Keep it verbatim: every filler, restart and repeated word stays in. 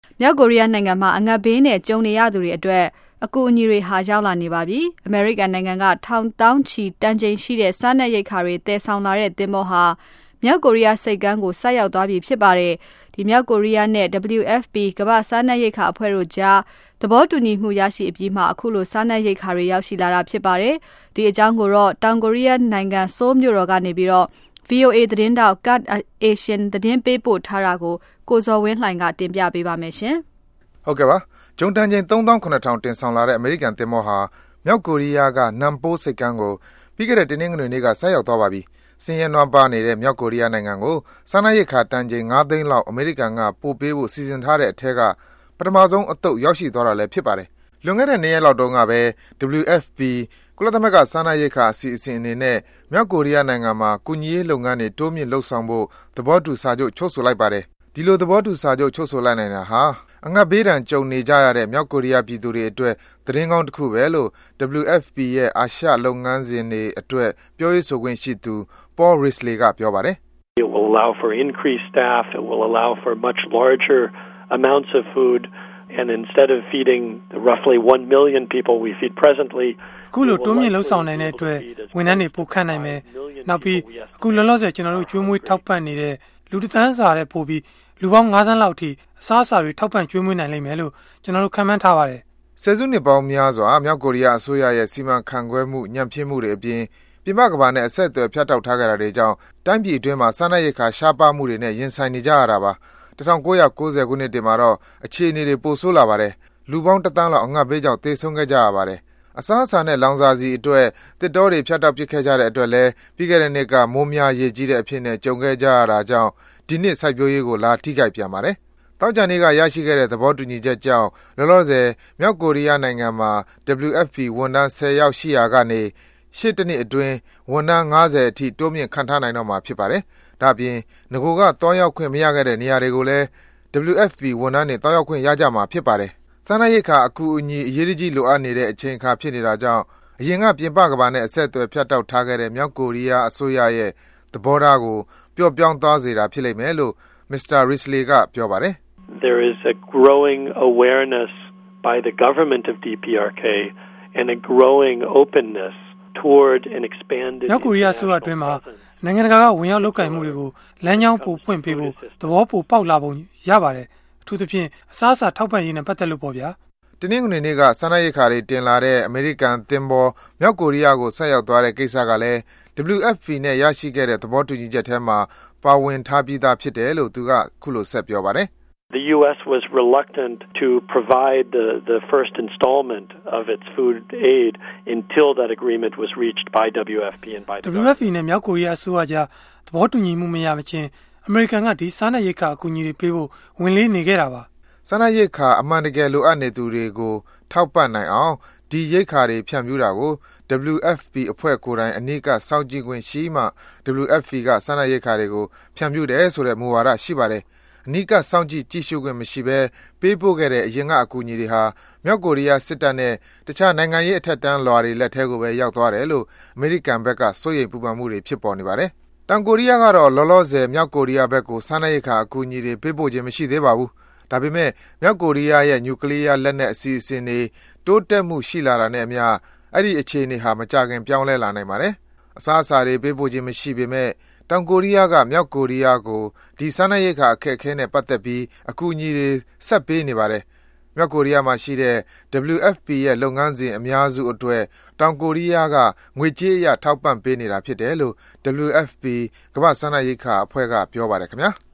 မြောက်ကိုရီးယားနိုင်ငံမှာအငတ်ဘေးနဲ့ကြုံနေရသူတွေအတွက်အကူအညီတွေဟာရောက်လာနေပါပြီ။ အမေရိကန်နိုင်ငံကထောင်တောင်းချီတန်ချိန်ရှိတဲ့စားနပ်ရိက္ခာတွေတည်ဆောင်လာတဲ့သင်္ဘောဟာမြောက်ကိုရီးယားစိတ်ကမ်းကိုဆိုက်ရောက်သွားပြီဖြစ်ပါတယ်။ဒီမြောက်ကိုရီးယားနဲ့ W F P ကမ္ဘာ့စားနပ်ရိက္ခာအဖွဲ့တို့ကြားသဘောတူညီမှုရရှိအပြီးမှအခုလိုစားနပ်ရိက္ခာတွေရောက်ရှိလာတာဖြစ်ပါတယ်။ဒီအကြောင်းကိုတော့တောင်ကိုရီးယားနိုင်ငံဆိုးလ်မြို့တော်ကနေပြီးတော့ V O A သတင်းတောက် Kat Asian သတင်းပေးပို့ထားတာကိုကိုဇော်ဝင်းလှိုင်ကတင်ပြပေးပါမယ်ရှင်။ဟုတ်ကဲ့ပါ။ဂျုံတန်ချိန် သုံးသောင်းခုနှစ်ထောင် တင်ဆောင်လာတဲ့အမေရိကန်သင်္ဘောဟာမြောက်ကိုရီးယားကနမ်ပိုးစိတ်ကမ်းကိုပြီးခဲ့တဲ့တနင်္ဂနွေနေ့ကဆိုက်ရောက်သွားပါပြီ။ဆင်းရဲနွမ်းပါးနေတဲ့မြောက်ကိုရီးယားနိုင်ငံကိုစားနပ်ရိက္ခာတန်ချိန်ငါးသိန်းလောက်အမေရိကန်ကပို့ပေးဖို့စီစဉ်ထားတဲ့အထက်ကပထမဆုံးအသုတ်ရောက်ရှိသွားတာလည်းဖြစ်ပါတယ်။လွန်ခဲ့တဲ့နှစ်ရက်လောက်တုန်းကပဲ W F P ကုလသမဂ္ဂစားနပ်ရိက္ခာအစီအစဉ်အနေနဲ့မြောက်ကိုရီးယားနိုင်ငံမှာကူညီရေးလုပ်ငန်းတွေတိုးမြင့်လုပ်ဆောင်ဖို့သဘောတူစာချုပ်ချုပ်ဆိုလိုက်ပါတယ်။ဒီလိုသဘောတူစာချုပ်ချုပ်ဆိုလိုက်နိုင်တာဟာအငတ်ဘေးဒဏ်ကြုံနေကြရတဲ့မြောက်ကိုရီးယားပြည်သူတွေအတွက်သတင်းကောင်းတစ်ခုပဲလို့ W F P ရဲ့အာရှလုပ်ငန်းစဉ်တွေအတွက်ပြောရေးဆိုခွင့်ရှိသူ Paul Risley ကပြောပါတယ်။ It will allow for increased staff, it will allow for much larger amounts of food and instead of feeding the roughly one million people we feed presently အခုလိုတိုးမြင့်လှုပ်ဆောင်နိုင်တဲ့အတွက်ဝန်ထမ်းတွေပိုခန့်နိုင်မယ်။နောက်ပြီးအခုလောလောဆယ်ကျွန်တော်တို့ကျွေးမွေးထောက်ပံ့နေတဲ့လူတစ်သန်းစာတဲ့ပို့ပြီးလူပေါင်းငါးသန်းလောက်အထိအစားအစာတွေထောက်ပံ့ကျွေးမွေးနိုင်လိမ့်မယ်လို့ကျွန်တော်တို့ခန့်မှန်းထားပါတယ်။ဆယ်စုနှစ်ပေါင်းများစွာမြောက်ကိုရီးယားအစိုးရရဲ့စီမံခန့်ခွဲမှုညံ့ဖျင်းမှုတွေအပြင်ပြည်ပကမ္ဘာနဲ့အဆက်အသွယ်ဖြတ်တောက်ထားကြတာတွေကြောင့်တိုင်းပြည်အတွင်းမှာစားနပ်ရိက္ခာရှားပါးမှုတွေနဲ့ရင်ဆိုင်နေကြရတာပါ။၁၉၉၀ခုနှစ်တင်မှာတော့အခြေအနေတွေပိုဆိုးလာပါတယ်။လူပေါင်းတစ်သန်းလောက်အငတ်ဘေးကြောင့်သေဆုံးခဲ့ကြရပါတယ်။အစားအစာနဲ့လောင်စာဆီအတွက်တစ်တောတွေဖြတ်တောက်ပစ်ခဲ့ကြတဲ့အတွက်လည်းပြီးခဲ့တဲ့နှစ်ကမိုးများရေကြီးတဲ့အဖြစ်နဲ့ကြုံခဲ့ကြရတာကြောင့်ဒီနှစ်စိုက်ပျိုးရေးကိုလာထိခိုက်ပြန်ပါတယ်။တောက်ကြံနေ့ကရရှိခဲ့တဲ့သဘောတူညီချက်ကြောင့်လောလောဆယ်မြောက်ကိုရီးယားနိုင်ငံမှာ W F P ဝန်ထမ်းဆယ်ယောက်ရှိရာကနေရှေ့တစ်နှစ်အတွင်းဝန်ထမ်းငါးဆယ်အထိတိုးမြင့်ခန့်ထားနိုင်တော့မှာဖြစ်ပါတယ်။ဒါ့အပြင်ငကိုကတောင်းရောက်ခွင့်မရခဲ့တဲ့နေရာတွေကိုလည်း W F P ဝန်ထမ်းတွေတောင်းရောက်ခွင့်ရကြမှာဖြစ်ပါတယ်။စားနပ်ရိက္ခာအကူအညီအရေးကြီးလိုအပ်နေတဲ့အချိန်အခါဖြစ်နေတာကြောင့်အရင်ကပြင်ပကမ္ဘာနဲ့အဆက်အသွယ်ဖြတ်တောက်ထားခဲ့တဲ့မြောက်ကိုရီးယားအစိုးရရဲ့သဘောထားကိုပျော့ပြောင်းသွားစေတာဖြစ်လိမ့်မယ်လို့ Mister Risley ကပြောပါတယ်။ There is a growing awareness by the government of D P R K and a growing openness toward an expanded မြောက်ကိုရီးယားဆိုရအတွင်းမှာနိုင်ငံတကာကဝင်ရောက်လုပ်ကိုင်မှုတွေကိုလမ်းကြောင်းပိုဖွင့်ပေးဖို့သဘောပိုပေါက်လာပုံရပါတယ်အထူးသဖြင့်အစားအစာထောက်ပံ့ရေးနဲ့ပတ်သက်လို့ပေါ့ဗျာတနင်္ဂနွေနေ့ကစားနပ်ရိက္ခာတွေတင်လာတဲ့အမေရိကန်သင်္ဘောမြောက်ကိုရီးယားကိုဆက်ရောက်သွားတဲ့ကိစ္စကလည်း W F P နဲ့ရရှိခဲ့တဲ့သဘောတူညီချက်ထဲမှာပါဝင်ထားပြီးသားဖြစ်တယ်လို့သူကခုလိုဆက်ပြောပါတယ် The U S was reluctant to provide the, the first installment of its food aid until that agreement was reached by W F P and by the W F P နဲ့မြောက်ကိုရီးယားအစိုးရကြားသဘောတူညီမှုမရမချင်းအမေရိကန်ကဒီစားနပ်ရိက္ခာအကူအညီတွေပေးဖို့ဝင်လေးနေခဲ့တာပါစားနပ်ရိက္ခာအမှန်တကယ်လိုအပ်နေသူတွေကိုထောက်ပံ့နိုင်အောင်ဒီရိက္ခာတွေဖြန့်ဖြူးတာကို W F P အဖွဲ့ကိုယ်တိုင်အနည်းကစောင့်ကြည့်ခွင့်ရှိမှ W F P ကစားနပ်ရိက္ခာတွေကိုဖြန့်ဖြူးတယ်ဆိုတဲ့မူဝါဒရှိပါတယ်အနီးကစောင့်ကြည့်ကြည့်ရှုခွင့်မရှိဘဲပေးပို့ခဲ့တဲ့အရင်ကအကူအညီတွေဟာမြောက်ကိုရီးယားစစ်တပ်နဲ့တခြားနိုင်ငံရေးအထက်တန်းလွှာတွေလက်ထဲကိုပဲရောက်သွားတယ်လို့အမေရိကန်ဘက်ကစိုးရိမ်ပူပန်မှုတွေဖြစ်ပေါ်နေပါတယ်။တောင်ကိုရီးယားကတော့လောလောဆယ်မြောက်ကိုရီးယားဘက်ကိုစားနပ်ရိက္ခာအကူအညီတွေပေးပို့ခြင်းမရှိသေးပါဘူး။ဒါပေမဲ့မြောက်ကိုရီးယားရဲ့နျူကလ িয়ার လက်နက်အစီအစဉ်တွေတိုးတက်မှုရှိလာတာနဲ့အမျှအဲ့ဒီအခြေအနေဟာမကြာခင်ပြောင်းလဲလာနိုင်ပါတယ်။အစားအစာတွေပေးပို့ခြင်းမရှိပေမဲ့တောင်ကိုရီးယားကမြောက်ကိုရီးယားကိုဒီစားနပ်ရိက္ခာအခက်အခဲနဲ့ပတ်သက်ပြီးအကူအညီတွေဆက်ပေးနေပါတယ်။မြောက်ကိုရီးယားမှာရှိတဲ့ W F P ရဲ့လုပ်ငန်းစဉ်အများစုအတွက်တောင်ကိုရီးယားကငွေကြေးအရထောက်ပံ့ပေးနေတာဖြစ်တယ်လို့ W F P ကမ္ဘာ့စားနပ်ရိက္ခာအဖွဲ့ကပြောပါတယ်ခင်ဗျာ။